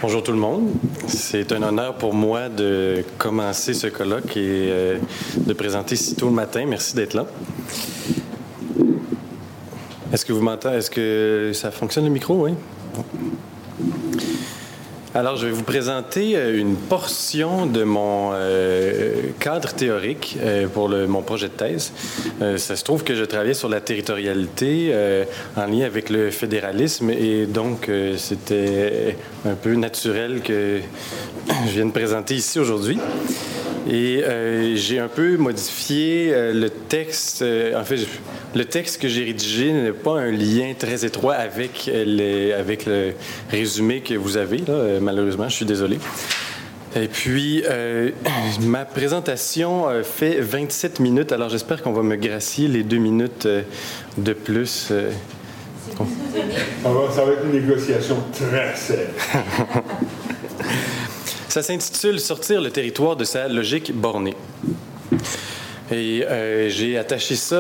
Bonjour tout le monde. C'est un honneur pour moi de commencer ce colloque et de présenter si tôt le matin. Merci d'être là. Est-ce que vous m'entendez? Est-ce que ça fonctionne le micro? Oui. Alors, je vais vous présenter une portion de mon cadre théorique pour mon projet de thèse. Ça se trouve que je travaillais sur la territorialité en lien avec le fédéralisme et donc c'était un peu naturel que je vienne présenter ici aujourd'hui. Et j'ai un peu modifié le texte. En fait, le texte que j'ai rédigé n'a pas un lien très étroit avec le résumé que vous avez, là, malheureusement, je suis désolé. Et puis, ma présentation fait 27 minutes, alors j'espère qu'on va me gracier les 2 minutes de plus. Ça va être une négociation très serrée. Ça s'intitule « Sortir le territoire de sa logique bornée ». Et j'ai attaché ça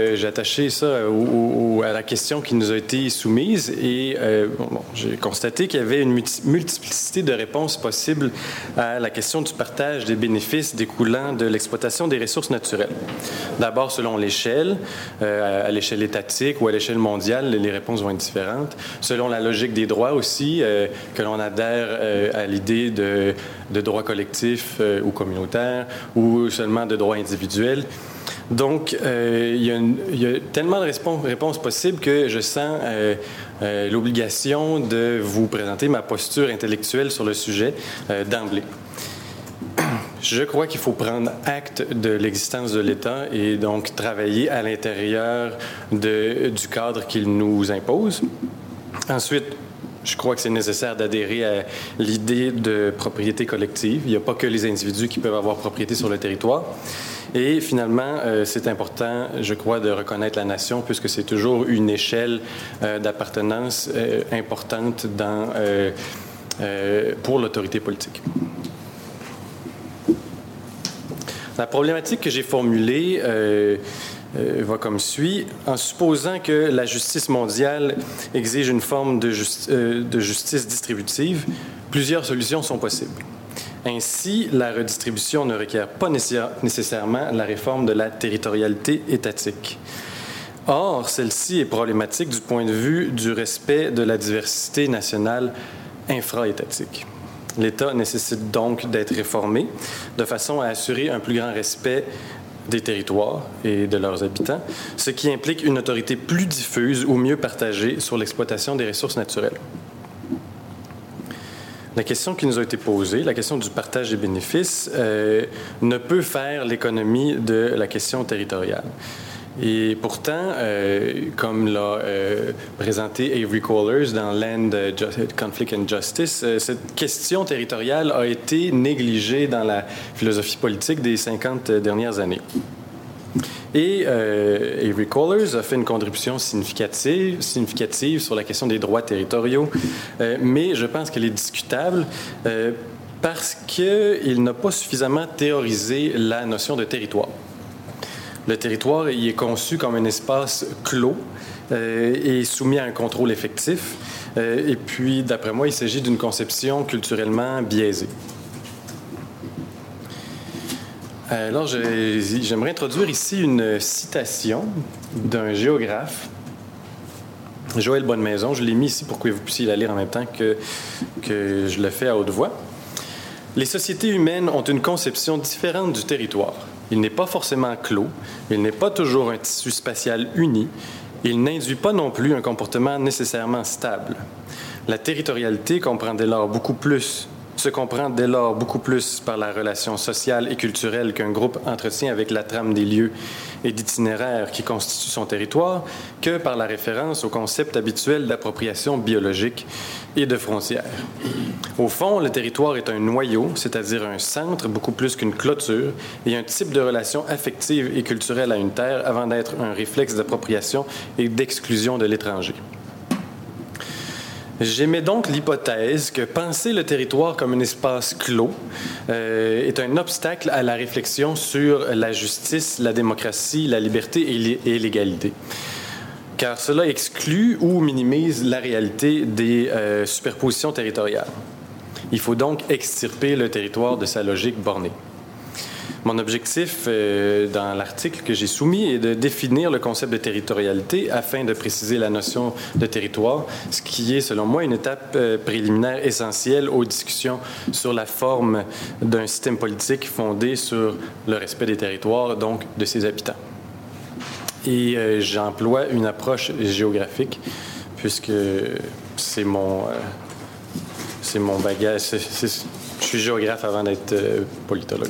à la question qui nous a été soumise et j'ai constaté qu'il y avait une multiplicité de réponses possibles à la question du partage des bénéfices découlant de l'exploitation des ressources naturelles. D'abord, selon l'échelle, à l'échelle étatique ou à l'échelle mondiale, les réponses vont être différentes. Selon la logique des droits aussi, que l'on adhère à l'idée de droits collectifs ou communautaires ou seulement de droits individuels. Donc, il y a tellement de réponses possibles que je sens l'obligation de vous présenter ma posture intellectuelle sur le sujet d'emblée. Je crois qu'il faut prendre acte de l'existence de l'État et donc travailler à l'intérieur du cadre qu'il nous impose. Ensuite, je crois que c'est nécessaire d'adhérer à l'idée de propriété collective. Il n'y a pas que les individus qui peuvent avoir propriété sur le territoire. Et finalement, c'est important, je crois, de reconnaître la nation, puisque c'est toujours une échelle d'appartenance importante pour l'autorité politique. La problématique que j'ai formulée va comme suit. En supposant que la justice mondiale exige une forme de justice distributive, plusieurs solutions sont possibles. Ainsi, la redistribution ne requiert pas nécessairement la réforme de la territorialité étatique. Or, celle-ci est problématique du point de vue du respect de la diversité nationale infra-étatique. L'État nécessite donc d'être réformé de façon à assurer un plus grand respect des territoires et de leurs habitants, ce qui implique une autorité plus diffuse ou mieux partagée sur l'exploitation des ressources naturelles. La question qui nous a été posée, la question du partage des bénéfices, ne peut faire l'économie de la question territoriale. Et pourtant, comme l'a présenté Avery Kohlers dans Land, Conflict and Justice, cette question territoriale a été négligée dans la philosophie politique des 50 dernières années. Et Avery Kohlers a fait une contribution significative sur la question des droits territoriaux, mais je pense qu'elle est discutable parce qu'il n'a pas suffisamment théorisé la notion de territoire. Le territoire il est conçu comme un espace clos et soumis à un contrôle effectif. Et puis, d'après moi, il s'agit d'une conception culturellement biaisée. Alors, j'aimerais introduire ici une citation d'un géographe, Joël Bonnemaison. Je l'ai mis ici pour que vous puissiez la lire en même temps que je le fais à haute voix. « Les sociétés humaines ont une conception différente du territoire. Il n'est pas forcément clos, il n'est pas toujours un tissu spatial uni, il n'induit pas non plus un comportement nécessairement stable. La territorialité se comprend dès lors beaucoup plus par la relation sociale et culturelle qu'un groupe entretient avec la trame des lieux et d'itinéraires qui constituent son territoire que par la référence au concept habituel d'appropriation biologique et de frontières. Au fond, le territoire est un noyau, c'est-à-dire un centre beaucoup plus qu'une clôture et un type de relation affective et culturelle à une terre avant d'être un réflexe d'appropriation et d'exclusion de l'étranger. » J'émets donc l'hypothèse que penser le territoire comme un espace clos est un obstacle à la réflexion sur la justice, la démocratie, la liberté et l'égalité. Car cela exclut ou minimise la réalité des superpositions territoriales. Il faut donc extirper le territoire de sa logique bornée. Mon objectif dans l'article que j'ai soumis est de définir le concept de territorialité afin de préciser la notion de territoire, ce qui est, selon moi, une étape préliminaire essentielle aux discussions sur la forme d'un système politique fondé sur le respect des territoires, donc de ses habitants. Et j'emploie une approche géographique, puisque c'est mon bagage. Je suis géographe avant d'être politologue.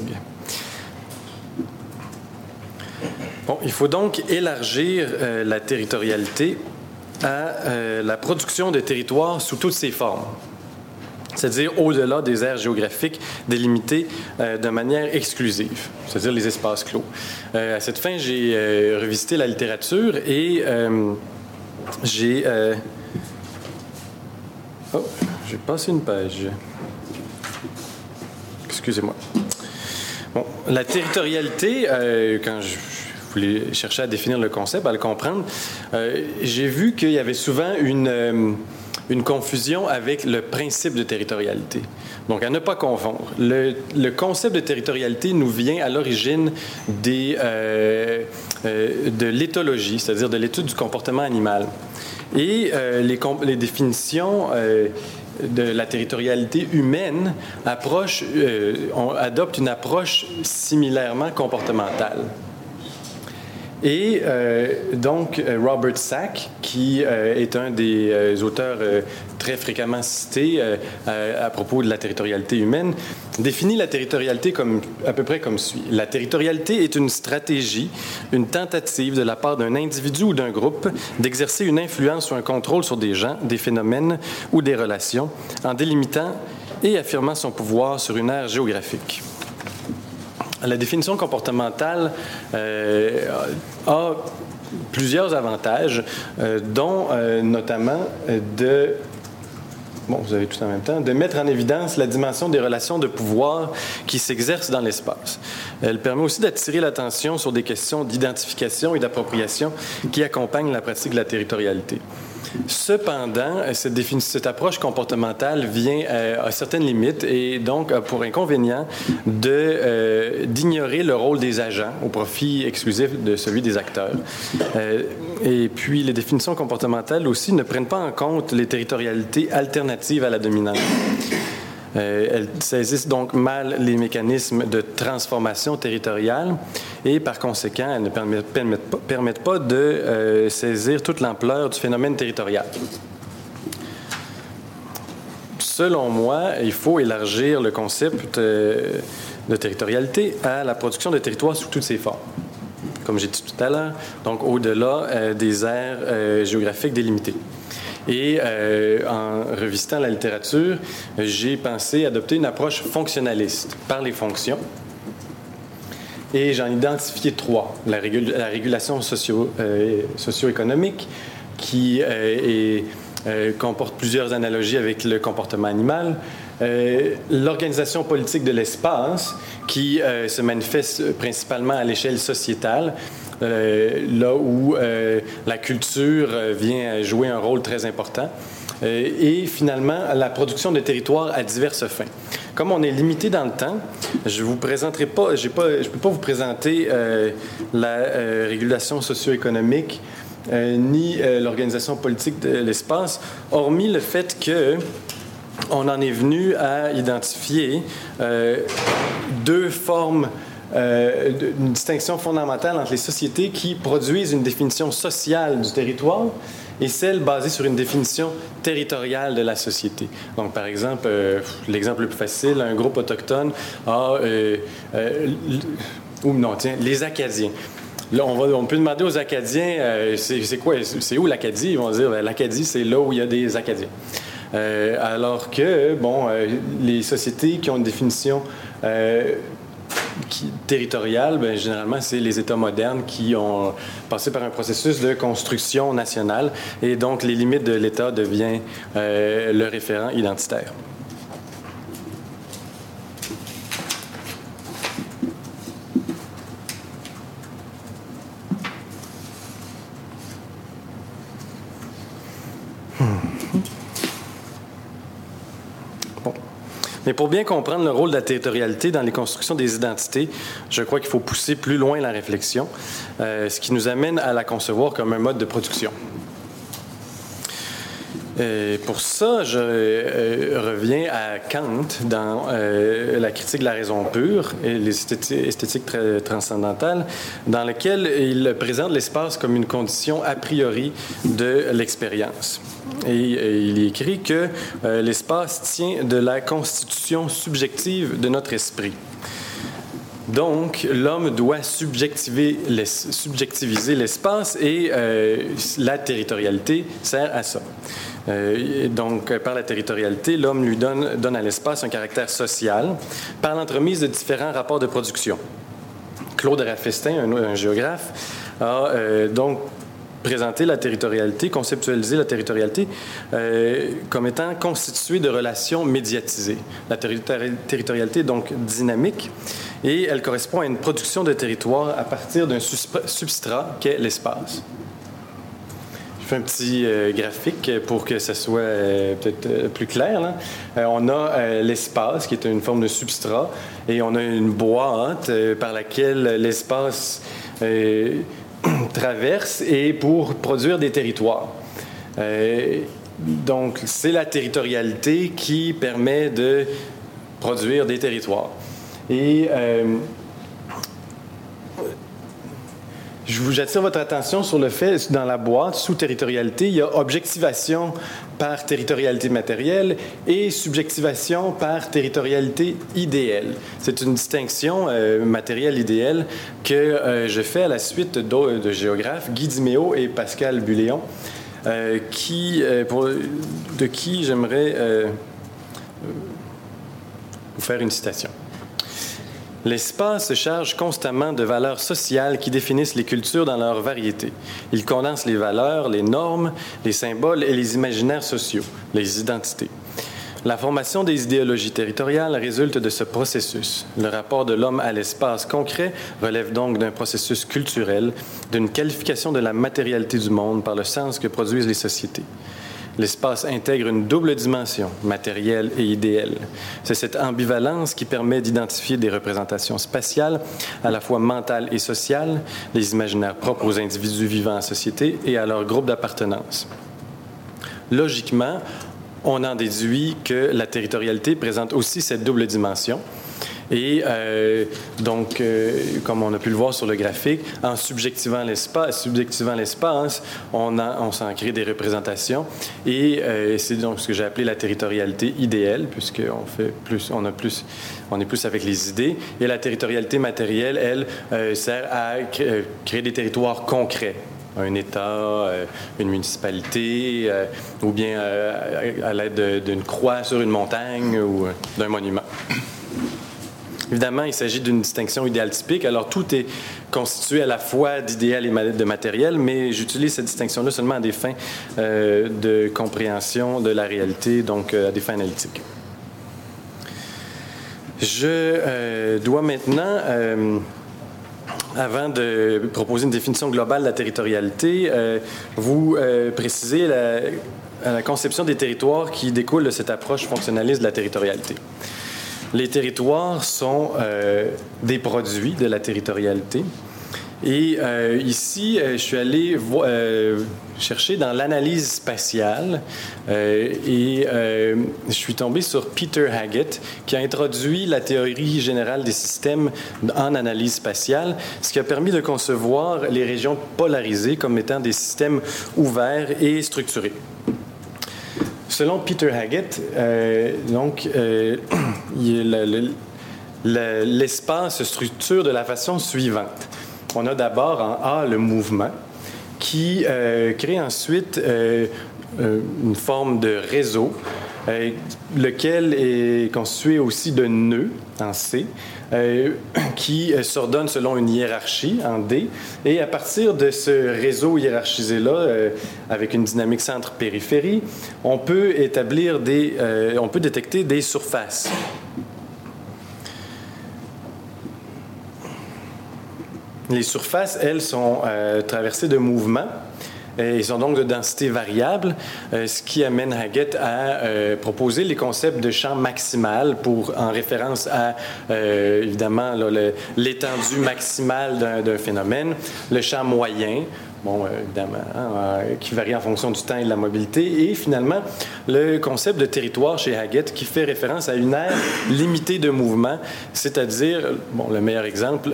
Bon, il faut donc élargir la territorialité à la production de territoires sous toutes ses formes, c'est-à-dire au-delà des aires géographiques délimitées de manière exclusive, c'est-à-dire les espaces clos. À cette fin, j'ai revisité la littérature et j'ai passé une page. Excusez-moi. Bon, la territorialité, quand je voulais chercher à définir le concept, à le comprendre, j'ai vu qu'il y avait souvent une confusion avec le principe de territorialité. Donc, à ne pas confondre. Le concept de territorialité nous vient à l'origine de l'éthologie, c'est-à-dire de l'étude du comportement animal. Et les définitions de la territorialité humaine adoptent une approche similairement comportementale. Et donc, Robert Sack, qui est un des auteurs très fréquemment cités à propos de la territorialité humaine, définit la territorialité à peu près comme suit. La territorialité est une stratégie, une tentative de la part d'un individu ou d'un groupe d'exercer une influence ou un contrôle sur des gens, des phénomènes ou des relations, en délimitant et affirmant son pouvoir sur une aire géographique. La définition comportementale a plusieurs avantages, dont notamment vous avez tout en même temps, de mettre en évidence la dimension des relations de pouvoir qui s'exercent dans l'espace. Elle permet aussi d'attirer l'attention sur des questions d'identification et d'appropriation qui accompagnent la pratique de la territorialité. Cependant, cette approche comportementale vient à certaines limites et donc a pour inconvénient d'ignorer le rôle des agents au profit exclusif de celui des acteurs. Et puis, les définitions comportementales aussi ne prennent pas en compte les territorialités alternatives à la dominante. Elles saisissent donc mal les mécanismes de transformation territoriale et, par conséquent, elles ne permettent pas de saisir toute l'ampleur du phénomène territorial. Selon moi, il faut élargir le concept de territorialité à la production de territoires sous toutes ses formes, comme j'ai dit tout à l'heure, donc au-delà des aires géographiques délimitées. Et en revisitant la littérature, j'ai pensé adopter une approche fonctionnaliste par les fonctions. Et j'en ai identifié 3. La régulation socio-économique, qui comporte plusieurs analogies avec le comportement animal. L'organisation politique de l'espace, qui se manifeste principalement à l'échelle sociétale, là où la culture vient jouer un rôle très important. Et finalement, la production de territoires à diverses fins. Comme on est limité dans le temps, je vous présenterai pas, je peux pas vous présenter la régulation socio-économique ni l'organisation politique de l'espace, hormis le fait que on en est venu à identifier deux formes, une distinction fondamentale entre les sociétés qui produisent une définition sociale du territoire et celle basée sur une définition territoriale de la société. Donc, par exemple, l'exemple le plus facile, un groupe autochtone a... les Acadiens. Là, on peut demander aux Acadiens, c'est quoi, c'est où l'Acadie? Ils vont dire, l'Acadie, c'est là où il y a des Acadiens. Alors que, les sociétés qui ont une définition territoriale, généralement, c'est les États modernes qui ont passé par un processus de construction nationale et donc les limites de l'État deviennent le référent identitaire. Mais pour bien comprendre le rôle de la territorialité dans les constructions des identités, je crois qu'il faut pousser plus loin la réflexion, ce qui nous amène à la concevoir comme un mode de production. Pour ça, je reviens à Kant dans la critique de la raison pure et les esthétiques transcendantales, dans lequel il présente l'espace comme une condition a priori de l'expérience. Et il écrit que l'espace tient de la constitution subjective de notre esprit. Donc, l'homme doit subjectiviser l'espace et la territorialité sert à ça. Donc, par la territorialité, l'homme lui donne à l'espace un caractère social par l'entremise de différents rapports de production. Claude Raffestin, un géographe, a donc présenté la territorialité, conceptualisé la territorialité comme étant constituée de relations médiatisées. La territorialité est donc dynamique et elle correspond à une production de territoire à partir d'un substrat qu'est l'espace. Je fais un petit graphique pour que ça soit peut-être plus clair. Là. On a l'espace qui est une forme de substrat et on a une boîte par laquelle l'espace traverse et pour produire des territoires. Donc, c'est la territorialité qui permet de produire des territoires. Et j'attire votre attention sur le fait, dans la boîte, sous territorialité, il y a objectivation par territorialité matérielle et subjectivation par territorialité idéale. C'est une distinction matérielle-idéale que je fais à la suite de géographes, Guy Diméo et Pascal Buléon, de qui j'aimerais vous faire une citation. L'espace se charge constamment de valeurs sociales qui définissent les cultures dans leur variété. Il condense les valeurs, les normes, les symboles et les imaginaires sociaux, les identités. La formation des idéologies territoriales résulte de ce processus. Le rapport de l'homme à l'espace concret relève donc d'un processus culturel, d'une qualification de la matérialité du monde par le sens que produisent les sociétés. L'espace intègre une double dimension, matérielle et idéale. C'est cette ambivalence qui permet d'identifier des représentations spatiales, à la fois mentales et sociales, les imaginaires propres aux individus vivant en société et à leur groupe d'appartenance. Logiquement, on en déduit que la territorialité présente aussi cette double dimension. Et donc, comme on a pu le voir sur le graphique, en subjectivant l'espace, on s'en crée des représentations. Et c'est donc ce que j'ai appelé la territorialité idéale, puisqu'on on est plus avec les idées. Et la territorialité matérielle, elle, sert à créer des territoires concrets. Un État, une municipalité, ou bien à l'aide d'une croix sur une montagne ou d'un monument. Évidemment, il s'agit d'une distinction idéale typique. Alors, tout est constitué à la fois d'idéal et de matériel, mais j'utilise cette distinction-là seulement à des fins de compréhension de la réalité, donc à des fins analytiques. Je dois maintenant, avant de proposer une définition globale de la territorialité, vous préciser la conception des territoires qui découle de cette approche fonctionnaliste de la territorialité. Les territoires sont des produits de la territorialité. Et ici, je suis allé chercher dans l'analyse spatiale et je suis tombé sur Peter Haggett qui a introduit la théorie générale des systèmes en analyse spatiale, ce qui a permis de concevoir les régions polarisées comme étant des systèmes ouverts et structurés. Selon Peter Haggett, l'espace se structure de la façon suivante. On a d'abord en A le mouvement qui crée ensuite une forme de réseau, lequel est constitué aussi de nœuds en C, qui s'ordonne selon une hiérarchie en D. Et à partir de ce réseau hiérarchisé-là, avec une dynamique centre-périphérie, on peut détecter des surfaces. Les surfaces, elles, sont traversées de mouvements Ils sont donc de densité variable, ce qui amène Haggett à proposer les concepts de champ maximal en référence à, évidemment, l'étendue maximale d'un phénomène, le champ moyen, bon, évidemment, qui varie en fonction du temps et de la mobilité, et finalement, le concept de territoire chez Haggett qui fait référence à une aire limitée de mouvement, c'est-à-dire, bon, le meilleur exemple,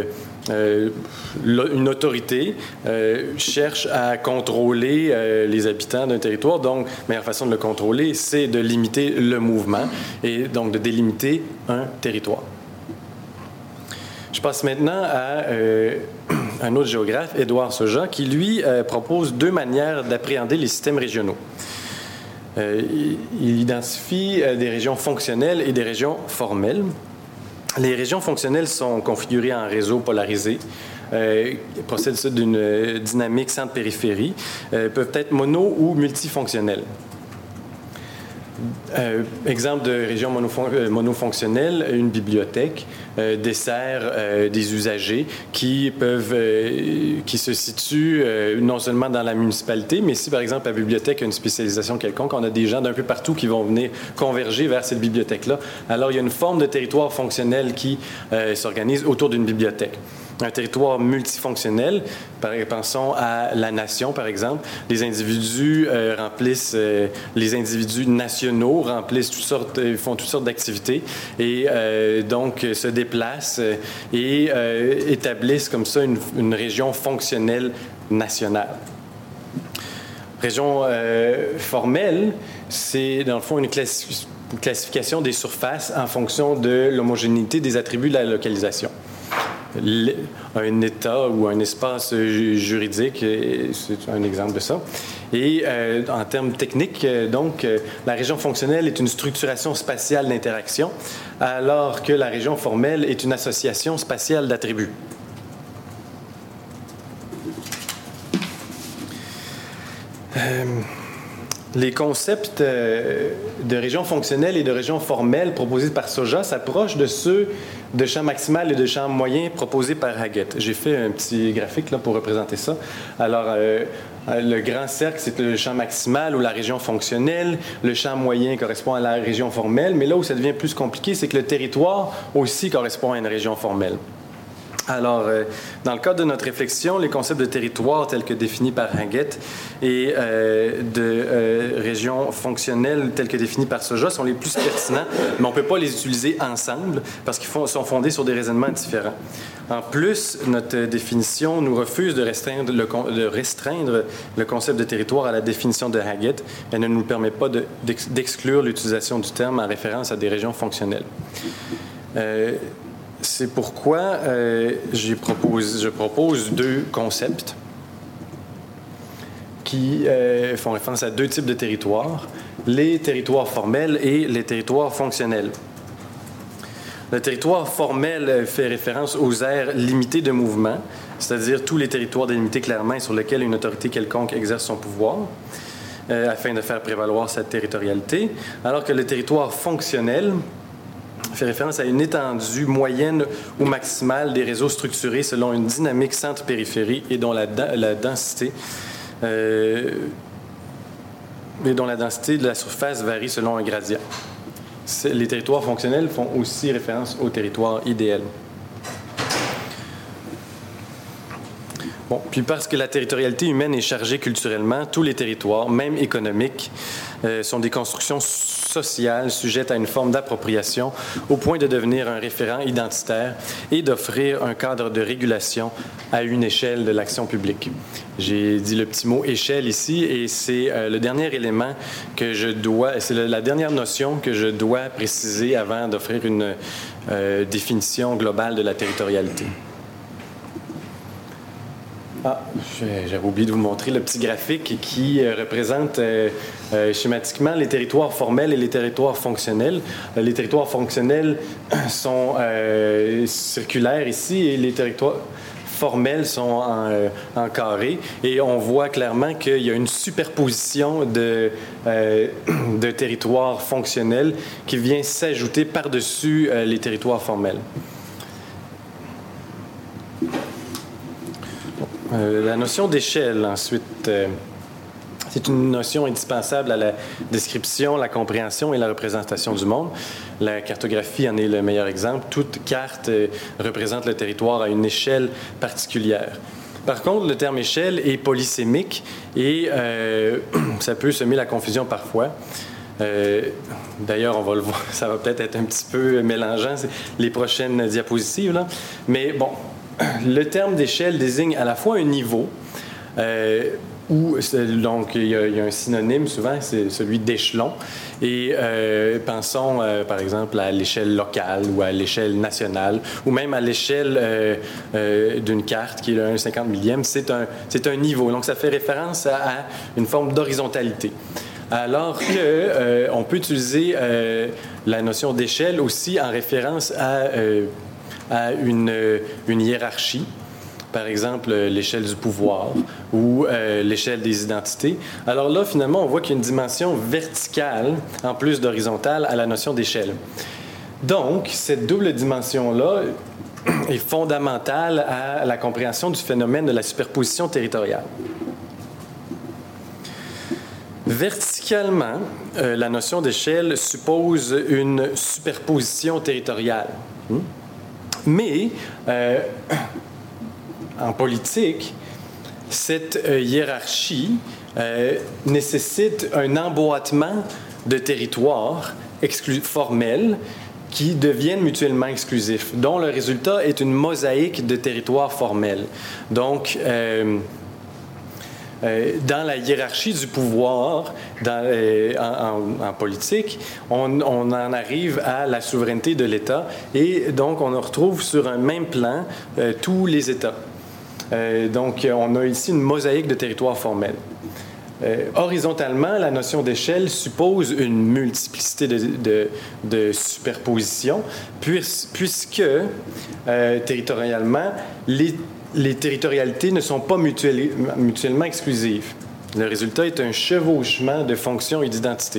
une autorité cherche à contrôler les habitants d'un territoire. Donc, la meilleure façon de le contrôler, c'est de limiter le mouvement et donc de délimiter un territoire. Je passe maintenant à un autre géographe, Édouard Soja, qui, lui, propose deux manières d'appréhender les systèmes régionaux. Il identifie des régions fonctionnelles et des régions formelles. Les régions fonctionnelles sont configurées en réseaux polarisés, procèdent d'une dynamique centre-périphérie, peuvent être mono- ou multifonctionnelles. Exemple de région monofonctionnelle, une bibliothèque dessert des usagers qui se situent non seulement dans la municipalité, mais si par exemple la bibliothèque a une spécialisation quelconque, on a des gens d'un peu partout qui vont venir converger vers cette bibliothèque-là. Alors il y a une forme de territoire fonctionnel qui s'organise autour d'une bibliothèque. Un territoire multifonctionnel, pensons à la nation, par exemple. Les individus les individus nationaux font toutes sortes d'activités et donc se déplacent et établissent comme ça une région fonctionnelle nationale. Région formelle, c'est dans le fond une classification des surfaces en fonction de l'homogénéité des attributs de la localisation. Un État ou un espace juridique, c'est un exemple de ça. Et en termes techniques, donc, la région fonctionnelle est une structuration spatiale d'interaction, alors que la région formelle est une association spatiale d'attributs. Les concepts de région fonctionnelle et de région formelle proposés par Soja s'approchent de ceux de champ maximal et de champ moyen proposés par Haggett. J'ai fait un petit graphique là, pour représenter ça. Alors, le grand cercle, c'est le champ maximal ou la région fonctionnelle. Le champ moyen correspond à la région formelle. Mais là où ça devient plus compliqué, c'est que le territoire aussi correspond à une région formelle. Alors, dans le cadre de notre réflexion, les concepts de territoire tels que définis par Haggett et de région fonctionnelle tels que définis par Soja sont les plus pertinents, mais on ne peut pas les utiliser ensemble parce qu'ils sont fondés sur des raisonnements différents. En plus, notre définition nous refuse de restreindre le concept de territoire à la définition de Haggett. Elle ne nous permet pas d'exclure l'utilisation du terme en référence à des régions fonctionnelles. C'est pourquoi je propose deux concepts qui font référence à deux types de territoires, les territoires formels et les territoires fonctionnels. Le territoire formel fait référence aux aires limitées de mouvement, c'est-à-dire tous les territoires délimités clairement et sur lesquels une autorité quelconque exerce son pouvoir, afin de faire prévaloir sa territorialité, alors que le territoire fonctionnel fait référence à une étendue moyenne ou maximale des réseaux structurés selon une dynamique centre-périphérie et dont la densité de la surface varie selon un gradient. Les territoires fonctionnels font aussi référence au territoire idéal. Bon, puis parce que la territorialité humaine est chargée culturellement, tous les territoires, même économiques, sont des constructions sociales sujettes à une forme d'appropriation au point de devenir un référent identitaire et d'offrir un cadre de régulation à une échelle de l'action publique. J'ai dit le petit mot « échelle » ici et c'est le dernier élément c'est la dernière notion que je dois préciser avant d'offrir une définition globale de la territorialité. J'avais oublié de vous montrer le petit graphique qui représente schématiquement les territoires formels et les territoires fonctionnels. Les territoires fonctionnels sont circulaires ici et les territoires formels sont en carré. Et on voit clairement qu'il y a une superposition de territoires fonctionnels qui vient s'ajouter par-dessus les territoires formels. La notion d'échelle, ensuite, c'est une notion indispensable à la description, la compréhension et la représentation du monde. La cartographie en est le meilleur exemple. Toute carte représente le territoire à une échelle particulière. Par contre, le terme échelle est polysémique et ça peut semer la confusion parfois. D'ailleurs, on va le voir, ça va peut-être être un petit peu mélangeant, les prochaines diapositives, là. Mais bon, le terme d'échelle désigne à la fois un niveau, donc il y a un synonyme souvent, c'est celui d'échelon. Et pensons par exemple à l'échelle locale ou à l'échelle nationale ou même à l'échelle d'une carte qui est le 1/50 millième. C'est un niveau. Donc ça fait référence à une forme d'horizontalité. Alors qu'on peut utiliser la notion d'échelle aussi en référence à une hiérarchie. Par exemple, l'échelle du pouvoir ou l'échelle des identités. Alors là, finalement, on voit qu'il y a une dimension verticale en plus d'horizontale à la notion d'échelle. Donc, cette double dimension-là est fondamentale à la compréhension du phénomène de la superposition territoriale. Verticalement, la notion d'échelle suppose une superposition territoriale. Mais en politique, cette hiérarchie nécessite un emboîtement de territoires formels qui deviennent mutuellement exclusifs, dont le résultat est une mosaïque de territoires formels. Donc, dans la hiérarchie du pouvoir en politique, on en arrive à la souveraineté de l'État et donc on retrouve sur un même plan tous les États. Donc, on a ici une mosaïque de territoires formels. Horizontalement, la notion d'échelle suppose une multiplicité de superpositions, puisque territorialement, les territorialités ne sont pas mutuellement exclusives. Le résultat est un chevauchement de fonctions et d'identités.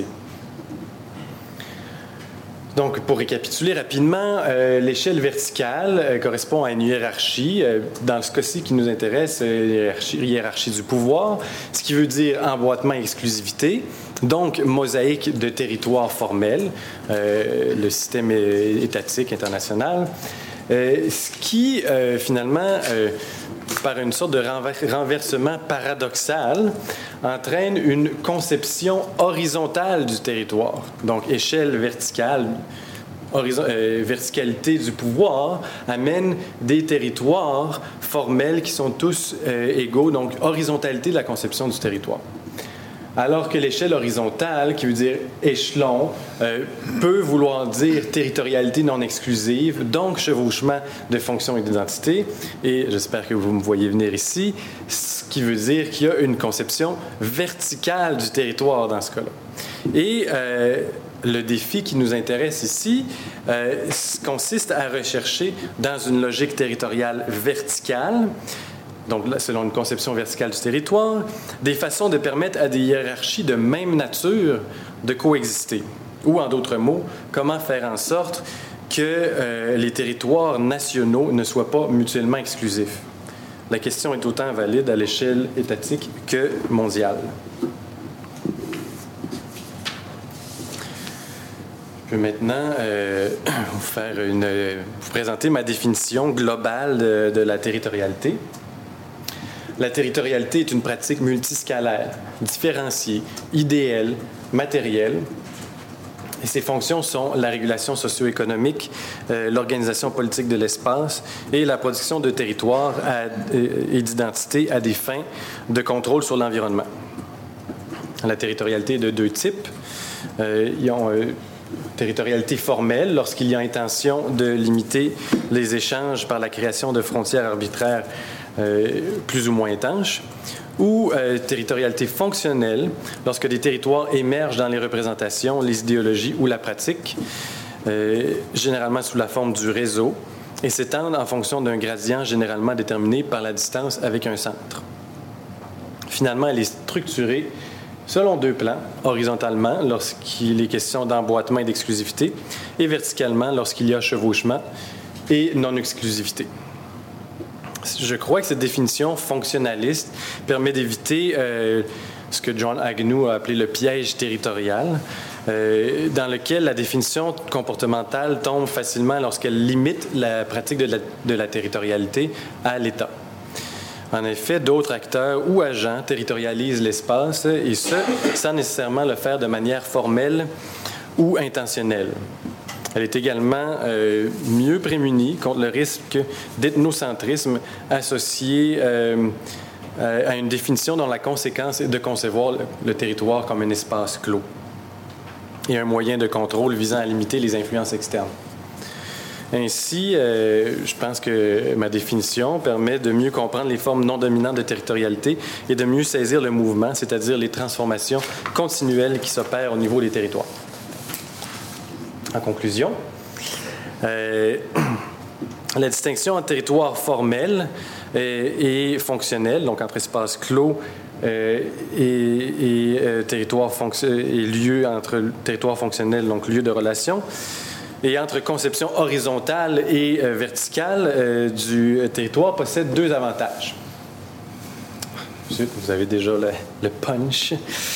Donc, pour récapituler rapidement, l'échelle verticale correspond à une hiérarchie. Dans ce cas-ci qui nous intéresse, hiérarchie du pouvoir, ce qui veut dire emboîtement et exclusivité. Donc, mosaïque de territoires formels, le système étatique international. Ce qui, finalement, par une sorte de renversement paradoxal, entraîne une conception horizontale du territoire. Donc, échelle verticale, verticalité du pouvoir amène des territoires formels qui sont tous égaux, donc horizontalité de la conception du territoire. Alors que l'échelle horizontale, qui veut dire échelon, peut vouloir dire territorialité non exclusive, donc chevauchement de fonctions et d'identité. Et j'espère que vous me voyez venir ici, ce qui veut dire qu'il y a une conception verticale du territoire dans ce cas-là. Et le défi qui nous intéresse ici consiste à rechercher dans une logique territoriale verticale, donc selon une conception verticale du territoire, des façons de permettre à des hiérarchies de même nature de coexister. Ou en d'autres mots, comment faire en sorte que les territoires nationaux ne soient pas mutuellement exclusifs. La question est autant valide à l'échelle étatique que mondiale. Je peux maintenant vous présenter ma définition globale de la territorialité. La territorialité est une pratique multiscalaire, différenciée, idéale, matérielle. Et ses fonctions sont la régulation socio-économique, l'organisation politique de l'espace et la production de territoires et d'identités à des fins de contrôle sur l'environnement. La territorialité est de deux types. Ils ont territorialité formelle, lorsqu'il y a intention de limiter les échanges par la création de frontières arbitraires plus ou moins étanches, ou territorialité fonctionnelle, lorsque des territoires émergent dans les représentations, les idéologies ou la pratique, généralement sous la forme du réseau, et s'étendent en fonction d'un gradient généralement déterminé par la distance avec un centre. Finalement, elle est structurée selon deux plans, horizontalement, lorsqu'il est question d'emboîtement et d'exclusivité, et verticalement, lorsqu'il y a chevauchement et non-exclusivité. Je crois que cette définition fonctionnaliste permet d'éviter ce que John Agnew a appelé le piège territorial, dans lequel la définition comportementale tombe facilement lorsqu'elle limite la pratique de la territorialité à l'État. En effet, d'autres acteurs ou agents territorialisent l'espace, et ce, sans nécessairement le faire de manière formelle ou intentionnelle. Elle est également mieux prémunie contre le risque d'ethnocentrisme associé à une définition dont la conséquence est de concevoir le territoire comme un espace clos et un moyen de contrôle visant à limiter les influences externes. Ainsi, je pense que ma définition permet de mieux comprendre les formes non dominantes de territorialité et de mieux saisir le mouvement, c'est-à-dire les transformations continuelles qui s'opèrent au niveau des territoires. En conclusion, la distinction entre territoire formel et fonctionnel, donc entre espace clos et territoire lieu entre territoire fonctionnel, donc lieu de relation, et entre conception horizontale et verticale du territoire, possède deux avantages. Vous avez déjà le punch.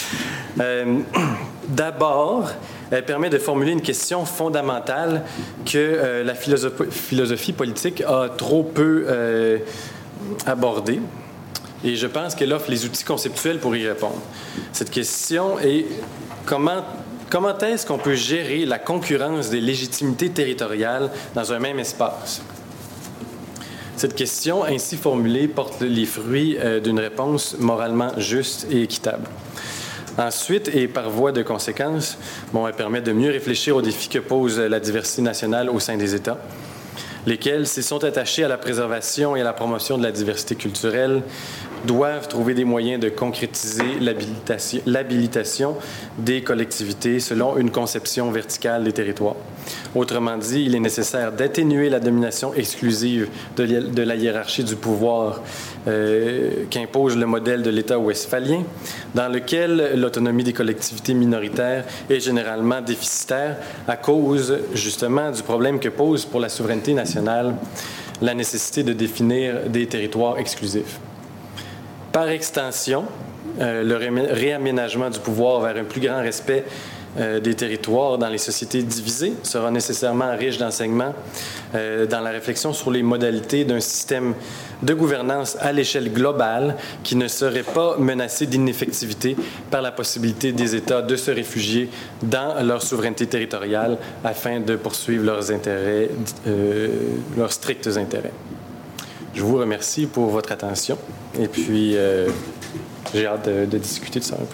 D'abord, elle permet de formuler une question fondamentale que la philosophie politique a trop peu abordée. Et je pense qu'elle offre les outils conceptuels pour y répondre. Cette question est comment est-ce qu'on peut gérer la concurrence des légitimités territoriales dans un même espace? Cette question, ainsi formulée, porte les fruits d'une réponse moralement juste et équitable. Ensuite, et par voie de conséquence, elle permet de mieux réfléchir aux défis que pose la diversité nationale au sein des États, lesquels, s'ils sont attachés à la préservation et à la promotion de la diversité culturelle, doivent trouver des moyens de concrétiser l'habilitation des collectivités selon une conception verticale des territoires. Autrement dit, il est nécessaire d'atténuer la domination exclusive de la hiérarchie du pouvoir qu'impose le modèle de l'État westphalien, dans lequel l'autonomie des collectivités minoritaires est généralement déficitaire à cause, justement, du problème que pose pour la souveraineté nationale la nécessité de définir des territoires exclusifs. Par extension, le réaménagement du pouvoir vers un plus grand respect des territoires dans les sociétés divisées sera nécessairement riche d'enseignements dans la réflexion sur les modalités d'un système de gouvernance à l'échelle globale qui ne serait pas menacé d'ineffectivité par la possibilité des États de se réfugier dans leur souveraineté territoriale afin de poursuivre leurs intérêts, leurs stricts intérêts. Je vous remercie pour votre attention et puis j'ai hâte de discuter de ça un peu.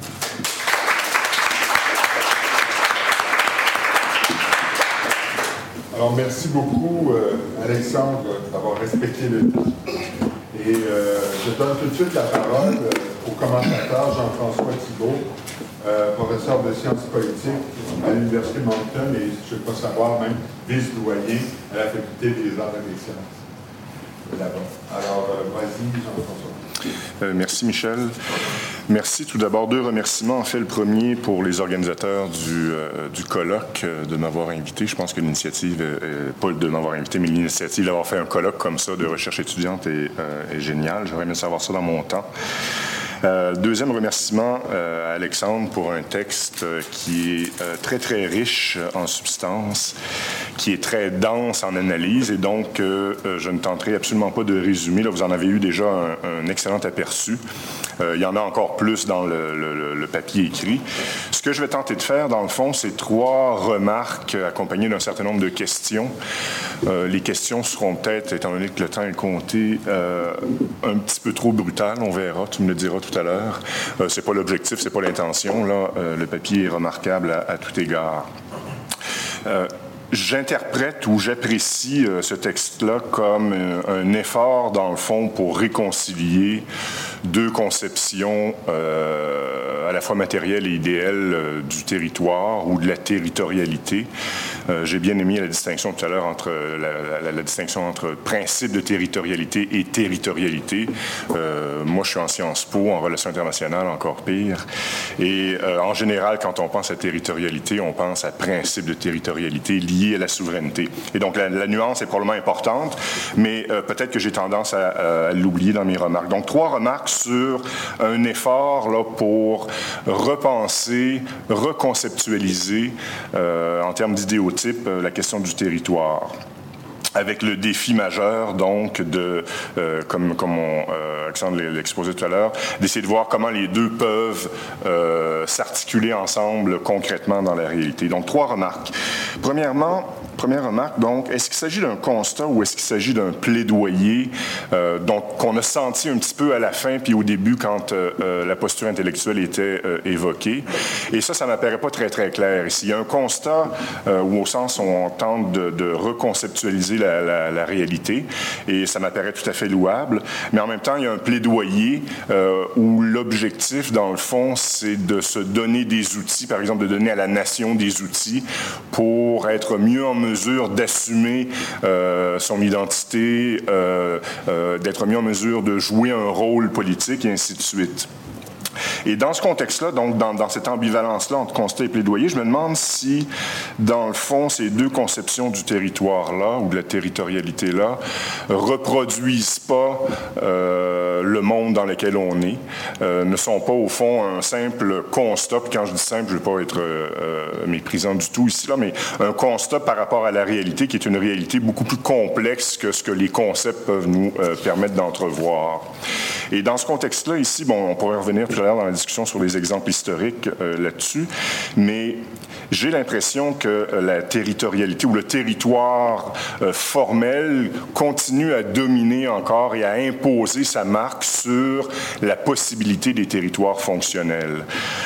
Alors, merci beaucoup, Alexandre, d'avoir respecté le temps. Et je donne tout de suite la parole au commentateur Jean-François Thibault, professeur de sciences politiques à l'Université Moncton et, je ne veux pas savoir, même vice-doyen à la Faculté des arts et des sciences. Là-bas. Alors, vas-y, Jean-François. Merci, Michel. Merci. Tout d'abord, deux remerciements. En fait, le premier pour les organisateurs du colloque de m'avoir invité. Je pense que l'initiative, pas de m'avoir invité, mais l'initiative d'avoir fait un colloque comme ça de recherche étudiante est géniale. J'aurais aimé savoir ça dans mon temps. Deuxième remerciement à Alexandre pour un texte qui est très, très riche en substance, qui est très dense en analyse et donc je ne tenterai absolument pas de résumer. Là, vous en avez eu déjà un excellent aperçu. Il y en a encore plus dans le papier écrit. Ce que je vais tenter de faire, dans le fond, c'est trois remarques accompagnées d'un certain nombre de questions. Les questions seront peut-être, étant donné que le temps est compté, un petit peu trop brutales, on verra, tu me le diras tout à l'heure. C'est pas l'objectif, c'est pas l'intention. Là, le papier est remarquable à tout égard. J'interprète ou j'apprécie ce texte-là comme un effort, dans le fond, pour réconcilier deux conceptions à la fois matérielles et idéales du territoire ou de la territorialité. J'ai bien aimé la distinction tout à l'heure entre la distinction entre principe de territorialité et territorialité. Moi, je suis en Sciences Po, en relations internationales, encore pire. Et en général, quand on pense à territorialité, on pense à principe de territorialité lié à la souveraineté. Et donc, la nuance est probablement importante, mais peut-être que j'ai tendance à l'oublier dans mes remarques. Donc, 3 remarques sur un effort là, pour repenser, reconceptualiser, en termes d'idéotype, la question du territoire. Avec le défi majeur, donc, comme Alexandre l'exposait tout à l'heure, d'essayer de voir comment les deux peuvent s'articuler ensemble concrètement dans la réalité. Donc, 3 remarques. Première remarque, donc, est-ce qu'il s'agit d'un constat ou est-ce qu'il s'agit d'un plaidoyer qu'on a senti un petit peu à la fin puis au début quand la posture intellectuelle était évoquée? Et ça m'apparaît pas très, très clair ici. Il y a un constat où, au sens où on tente de reconceptualiser la réalité, et ça m'apparaît tout à fait louable, mais en même temps, il y a un plaidoyer où l'objectif, dans le fond, c'est de se donner des outils, par exemple, de donner à la nation des outils pour être mieux en mesure d'assumer son identité, d'être mieux en mesure de jouer un rôle politique, et ainsi de suite. Et dans ce contexte-là, donc dans cette ambivalence-là entre constat et plaidoyer, je me demande si, dans le fond, ces 2 conceptions du territoire-là, ou de la territorialité-là, reproduisent pas le monde dans lequel on est, ne sont pas, au fond, un simple constat. Puis quand je dis simple, je ne veux pas être méprisant du tout ici, là, mais un constat par rapport à la réalité, qui est une réalité beaucoup plus complexe que ce que les concepts peuvent nous permettre d'entrevoir. Et dans ce contexte-là, ici, on pourrait revenir tout à l'heure dans la discussion sur les exemples historiques là-dessus, mais j'ai l'impression que la territorialité ou le territoire formel continue à dominer encore et à imposer sa marque sur la possibilité des territoires fonctionnels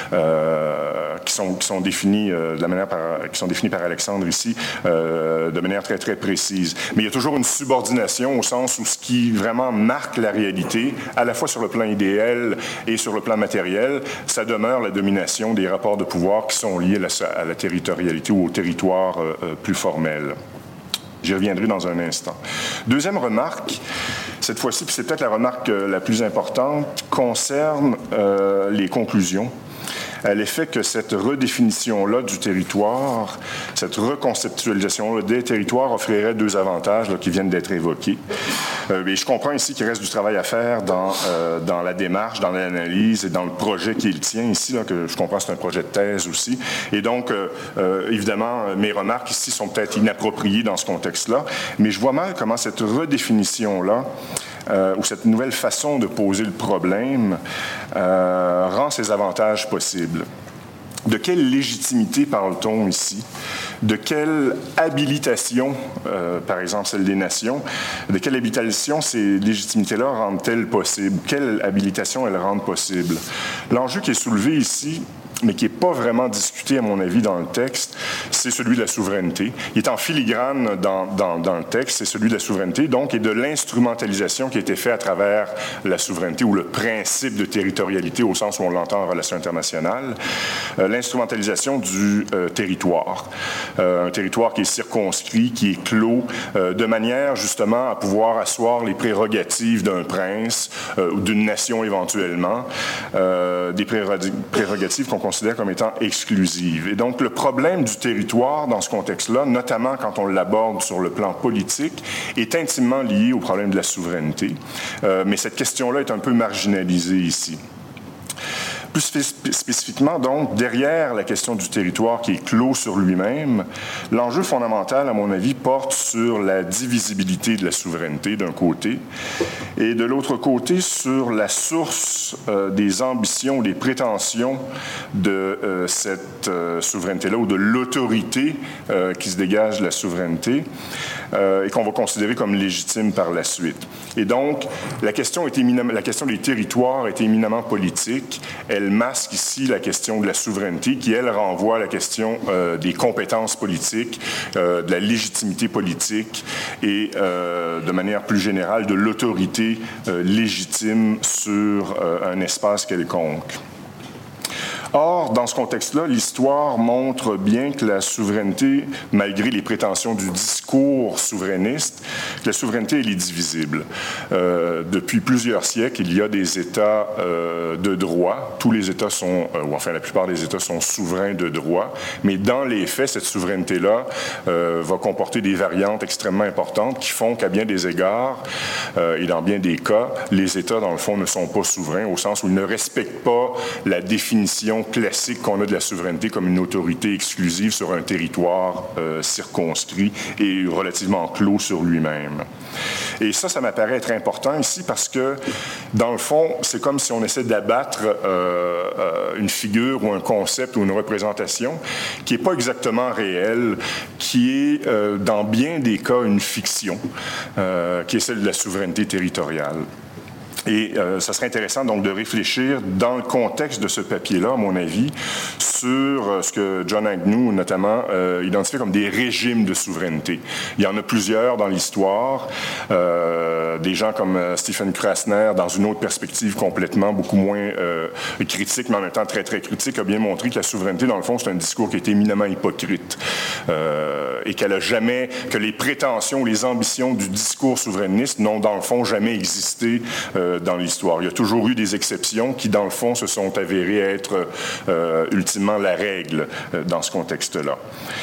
qui sont définis de la manière qui sont définis par Alexandre ici de manière très, très précise. Mais il y a toujours une subordination au sens où ce qui vraiment marque la réalité, à la fois sur le plan idéal et sur le plan matériel, ça demeure la domination des rapports de pouvoir qui sont liés à la territorialité ou au territoire plus formel. J'y reviendrai dans un instant. Deuxième remarque, cette fois-ci, puis c'est peut-être la remarque la plus importante, concerne les conclusions, à l'effet que cette redéfinition-là du territoire, cette reconceptualisation des territoires offrirait 2 avantages qui viennent d'être évoqués. Et je comprends ici qu'il reste du travail à faire dans la démarche, dans l'analyse et dans le projet qui est le tien ici, là, que je comprends c'est un projet de thèse aussi. Et donc, évidemment, mes remarques ici sont peut-être inappropriées dans ce contexte-là, mais je vois mal comment cette redéfinition-là ou cette nouvelle façon de poser le problème rend ces avantages possibles. De quelle légitimité parle-t-on ici? De quelle habilitation, par exemple celle des nations, de quelle habilitation ces légitimités-là rendent-elles possibles? Quelle habilitation elles rendent possible? L'enjeu qui est soulevé ici, mais qui n'est pas vraiment discuté, à mon avis, dans le texte, c'est celui de la souveraineté. Il est en filigrane dans le texte, c'est celui de la souveraineté, donc, et de l'instrumentalisation qui a été faite à travers la souveraineté ou le principe de territorialité au sens où on l'entend en relations internationales, l'instrumentalisation du territoire. Un territoire qui est circonscrit, qui est clos, de manière, justement, à pouvoir asseoir les prérogatives d'un prince ou d'une nation éventuellement, des prérogatives qu'on considère comme étant exclusive. Et donc, le problème du territoire dans ce contexte-là, notamment quand on l'aborde sur le plan politique, est intimement lié au problème de la souveraineté. Mais cette question-là est un peu marginalisée ici. Plus spécifiquement, donc, derrière la question du territoire qui est clos sur lui-même, l'enjeu fondamental, à mon avis, porte sur la divisibilité de la souveraineté, d'un côté, et de l'autre côté, sur la source des ambitions, des prétentions de cette souveraineté-là, ou de l'autorité qui se dégage de la souveraineté, et qu'on va considérer comme légitime par la suite. Et donc, la question des territoires est éminemment politique. Elle masque ici la question de la souveraineté qui, elle, renvoie à la question des compétences politiques, de la légitimité politique et, de manière plus générale, de l'autorité légitime sur un espace quelconque. Or, dans ce contexte-là, l'histoire montre bien que la souveraineté, malgré les prétentions du discours souverainiste, que la souveraineté, elle est divisible. Depuis plusieurs siècles, il y a des États de droit. Tous les États sont, ou enfin la plupart des États sont souverains de droit, mais dans les faits, cette souveraineté-là va comporter des variantes extrêmement importantes qui font qu'à bien des égards, et dans bien des cas, les États, dans le fond, ne sont pas souverains, au sens où ils ne respectent pas la définition classique qu'on a de la souveraineté comme une autorité exclusive sur un territoire circonscrit et relativement clos sur lui-même. Et ça m'apparaît être important ici parce que, dans le fond, c'est comme si on essaie d'abattre une figure ou un concept ou une représentation qui n'est pas exactement réelle, qui est, dans bien des cas, une fiction, qui est celle de la souveraineté territoriale. Et ça serait intéressant donc de réfléchir dans le contexte de ce papier-là, à mon avis, sur ce que John Agnew, notamment, identifie comme des régimes de souveraineté. Il y en a plusieurs dans l'histoire. Des gens comme Stephen Krasner, dans une autre perspective complètement beaucoup moins critique, mais en même temps très, très critique, a bien montré que la souveraineté, dans le fond, c'est un discours qui est éminemment hypocrite et qu'elle a jamais, que les prétentions ou les ambitions du discours souverainiste n'ont, dans le fond, jamais existé dans l'histoire. Il y a toujours eu des exceptions qui, dans le fond, se sont avérées être ultimement la règle dans ce contexte-là.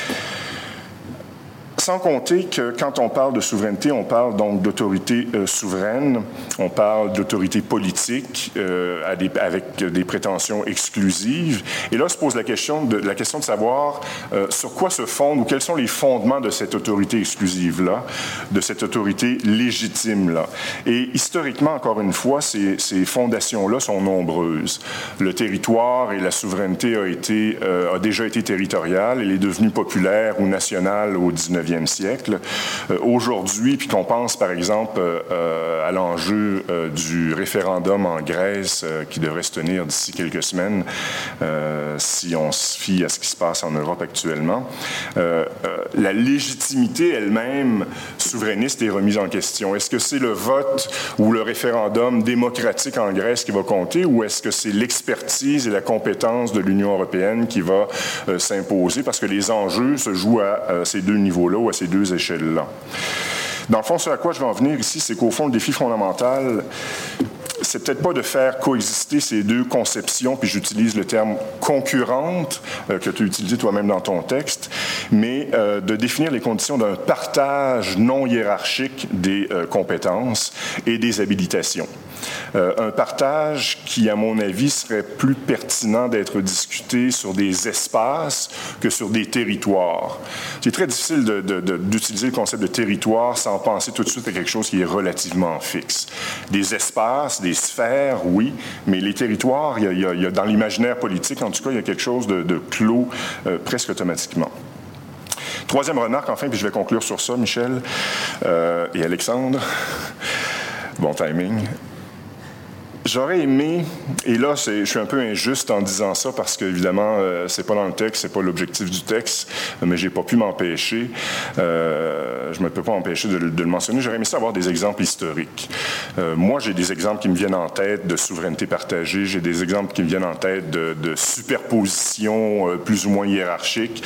Sans compter que quand on parle de souveraineté, on parle donc d'autorité souveraine, on parle d'autorité politique avec des prétentions exclusives. Et là se pose la question de savoir sur quoi se fondent ou quels sont les fondements de cette autorité exclusive-là, de cette autorité légitime-là. Et historiquement, encore une fois, ces fondations-là sont nombreuses. Le territoire et la souveraineté a déjà été territoriale, elle est devenue populaire ou nationale au 19e siècle. Aujourd'hui, puis qu'on pense par exemple à l'enjeu du référendum en Grèce qui devrait se tenir d'ici quelques semaines, si on se fie à ce qui se passe en Europe actuellement, la légitimité elle-même souverainiste est remise en question. Est-ce que c'est le vote ou le référendum démocratique en Grèce qui va compter ou est-ce que c'est l'expertise et la compétence de l'Union européenne qui va s'imposer parce que les enjeux se jouent à ces deux niveaux-là ou à ces deux échelles-là. Dans le fond, ce à quoi je vais en venir ici, c'est qu'au fond, le défi fondamental, c'est peut-être pas de faire coexister ces deux conceptions, puis j'utilise le terme concurrente, que tu as utilisé toi-même dans ton texte, mais de définir les conditions d'un partage non hiérarchique des compétences et des habilitations. Un partage qui, à mon avis, serait plus pertinent d'être discuté sur des espaces que sur des territoires. C'est très difficile d'utiliser le concept de territoire sans penser tout de suite à quelque chose qui est relativement fixe. Des espaces, des sphères, oui, mais les territoires, il y a dans l'imaginaire politique, en tout cas, il y a quelque chose de clos presque automatiquement. Troisième remarque, enfin, puis je vais conclure sur ça, Michel et Alexandre. Bon timing. J'aurais aimé, et là, je suis un peu injuste en disant ça parce qu'évidemment, c'est pas dans le texte, c'est pas l'objectif du texte, mais j'ai pas pu m'empêcher, je ne peux pas m'empêcher de le mentionner. J'aurais aimé ça avoir des exemples historiques. Moi, j'ai des exemples qui me viennent en tête de souveraineté partagée, j'ai des exemples qui me viennent en tête de superposition plus ou moins hiérarchique,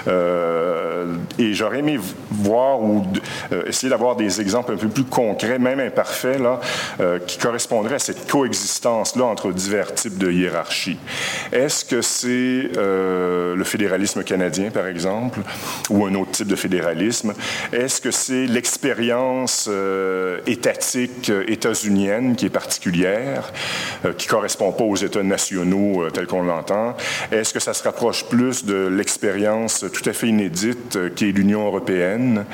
et j'aurais aimé voir ou essayer d'avoir des exemples un peu plus concrets, même imparfaits, là, qui correspondraient à cette coexistence-là entre divers types de hiérarchies. Est-ce que c'est le fédéralisme canadien, par exemple, ou un autre type de fédéralisme? Est-ce que c'est l'expérience étatique états-unienne qui est particulière, qui ne correspond pas aux États nationaux tels qu'on l'entend? Est-ce que ça se rapproche plus de l'expérience tout à fait inédite qui est l'Union européenne?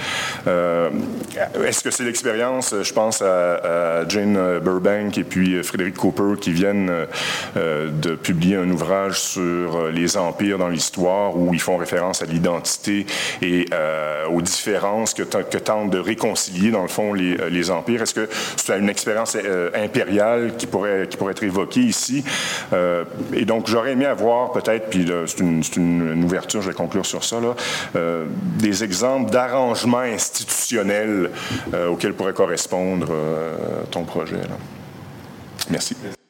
Est-ce que c'est l'expérience, je pense à Jane Burbank et puis Frédéric Cooper qui viennent de publier un ouvrage sur les empires dans l'histoire où ils font référence à l'identité et aux différences que tentent de réconcilier dans le fond les empires. Est-ce que c'est une expérience impériale qui pourrait être évoquée ici? Et donc j'aurais aimé avoir peut-être, puis c'est une ouverture, je vais conclure sur ça, là, des exemples d'arrangements institutionnels auxquels pourrait correspondre ton projet, là. Merci.